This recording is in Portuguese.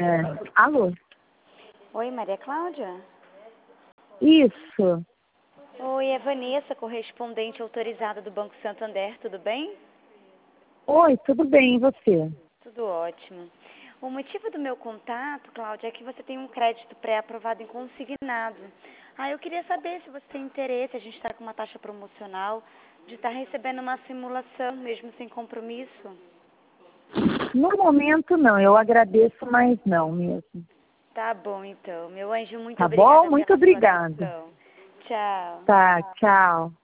Alô? Oi, Maria Cláudia? Isso. Oi, é Vanessa, correspondente autorizada do Banco Santander, tudo bem? Oi, tudo bem, e você? Tudo ótimo. O motivo do meu contato, Cláudia, é que você tem um crédito pré-aprovado em consignado. Eu queria saber se você tem interesse, a gente está com uma taxa promocional, de estar recebendo uma simulação, mesmo sem compromisso. No momento não, eu agradeço, mas não mesmo. Tá bom, então. Meu anjo, muito Tá obrigada bom? Muito pela sua obrigada. atenção. Tchau. Tá, tchau.